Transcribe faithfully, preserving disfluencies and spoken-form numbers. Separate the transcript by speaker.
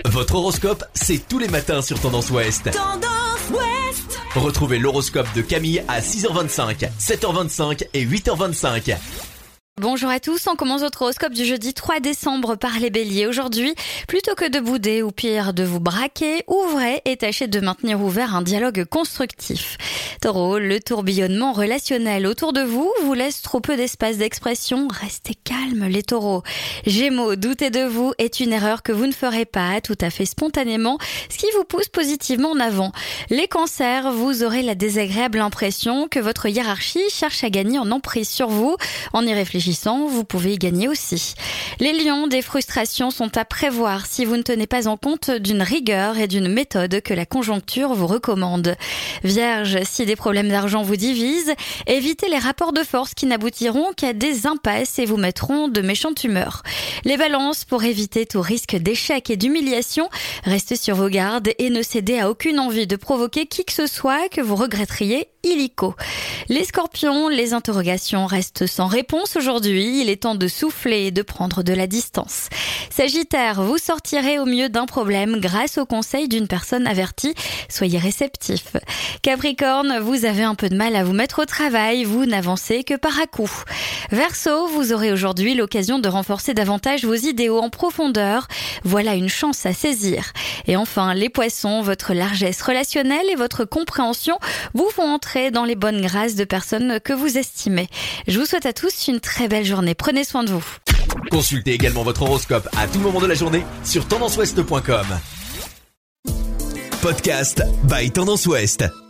Speaker 1: Votre horoscope, c'est tous les matins sur Tendance Ouest.
Speaker 2: Tendance Ouest.
Speaker 1: Retrouvez l'horoscope de Camille à six heures vingt-cinq, sept heures vingt-cinq et huit heures vingt-cinq.
Speaker 3: Bonjour à tous, on commence votre horoscope du jeudi trois décembre par les béliers. Aujourd'hui, plutôt que de bouder ou pire de vous braquer, ouvrez et tâchez de maintenir ouvert un dialogue constructif. Taureau, le tourbillonnement relationnel autour de vous vous laisse trop peu d'espace d'expression. Restez calme les taureaux. Gémeaux, douter de vous est une erreur que vous ne ferez pas tout à fait spontanément, ce qui vous pousse positivement en avant. Les cancers, vous aurez la désagréable impression que votre hiérarchie cherche à gagner en emprise sur vous. En y réfléchissant, vous pouvez y gagner aussi. Les lions, des frustrations sont à prévoir si vous ne tenez pas en compte d'une rigueur et d'une méthode que la conjoncture vous recommande. Vierge, si des problèmes d'argent vous divisent, évitez les rapports de force qui n'aboutiront qu'à des impasses et vous mettront de méchante humeur. Les balances, pour éviter tout risque d'échec et d'humiliation, restez sur vos gardes et ne cédez à aucune envie de provoquer qui que ce soit que vous regretteriez illico. Les scorpions, les interrogations restent sans réponse aujourd'hui. Il est temps de souffler et de prendre de la distance. Sagittaire, vous sortirez au mieux d'un problème grâce au conseil d'une personne avertie. Soyez réceptif. Capricorne, vous avez un peu de mal à vous mettre au travail. Vous n'avancez que par à-coups. Verseau, vous aurez aujourd'hui l'occasion de renforcer davantage vos idéaux en profondeur. Voilà une chance à saisir. Et enfin, les poissons, votre largesse relationnelle et votre compréhension vous font entrer dans les bonnes grâces de personnes que vous estimez. Je vous souhaite à tous une très belle journée. Prenez soin de vous.
Speaker 1: Consultez également votre horoscope à tout moment de la journée sur tendance ouest point com. Podcast by Tendance Ouest.